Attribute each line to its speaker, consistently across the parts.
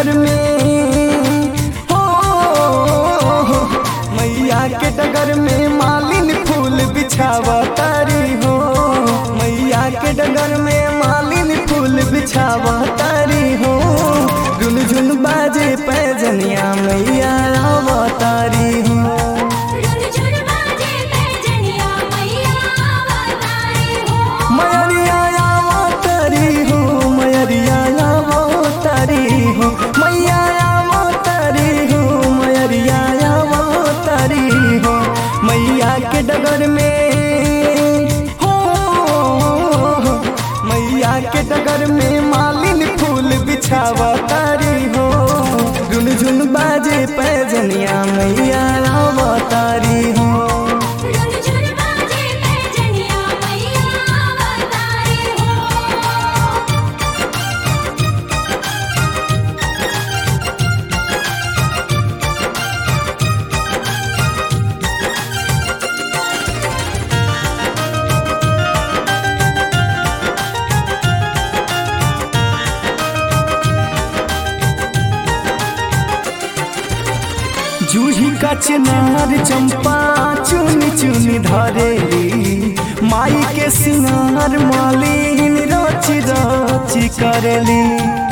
Speaker 1: डगर में हो मैया के डगर में मालिन फूल बिछावतारी हो। मैया के डगर में मालिन फूल बिछावतारी हो। झुन झुन बाजे पैजनिया मैया अवतारी हो। मैया के डगर में हो मैया के डगर में मालिन फूल बिछावतारी हो। झुन झुन बाजे पैजनिया मैया अवतारी हो। जूही का चिनार चंपा चुनी चुनी धरेली। माई के सिंगार मालिन रची रची करेली।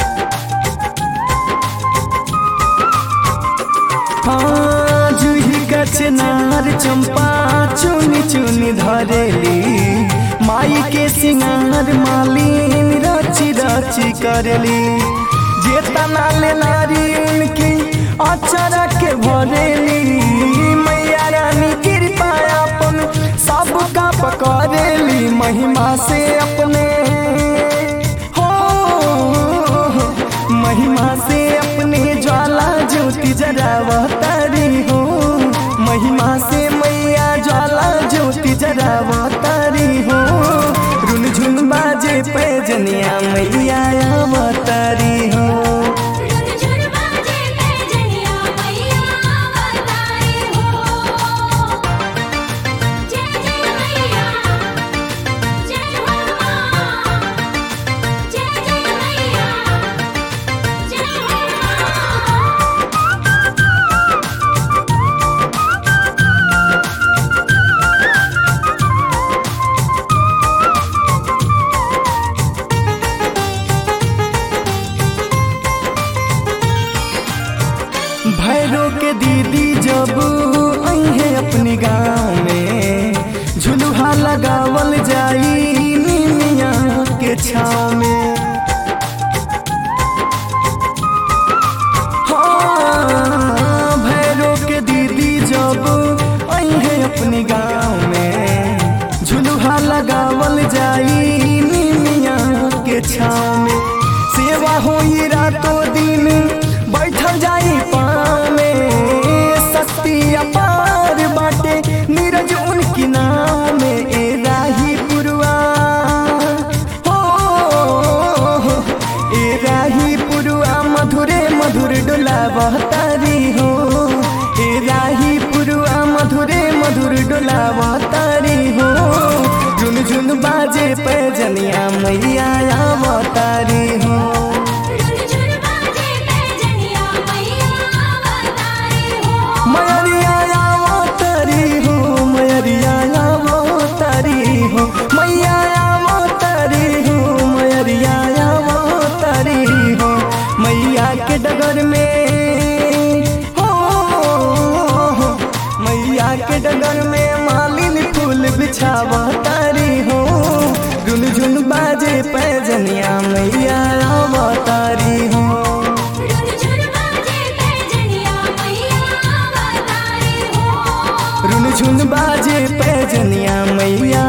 Speaker 1: हाँ जूही का चिनार चंपा चुनी चुनी धरेली। माई के सिंगार मालिन रची रची करेली। जेतना ले नारी की अचरा के भरेली। मैया रानी कृपा अपन सबका पकड़ेली। महिमा से अपने हो महिमा से अपने ज्वाला ज्योति जरावतारी हो। महिमा से मैया ज्वाला ज्योति जरावतारी हो। रुन झुन बाजे पैजनिया मैया अवतारी हो। भैरो के दीदी जब अइहे अपनी गाँव में। झुलुहा लगावल जाई निमिया के छाँव में। हाँ भैरो के दीदी जब अइहे अपनी गाँव में। झुलुहा लगावल जाई निमिया के छाँव में। सेवा होई रातों दिन बैठल जाई पाँव में। शक्ति अपार बाटे नीरज उनकी नाम में। ए राही पुरवा हो ए राही पुरवा मधुरे मधुर डोलावतारी हो। ए राही पुरवा मधुरे मधुर डोलावतारी हो। झुन झुन बाजे पैजनिया मैया अवतारी हो। के डगर में हो मैया के डगर में मालिन फूल बिछावतारी हो। झुन झुन बाजे पैजनिया मैया अवतारी हो। रुन झुन बाजे पैजनिया मैया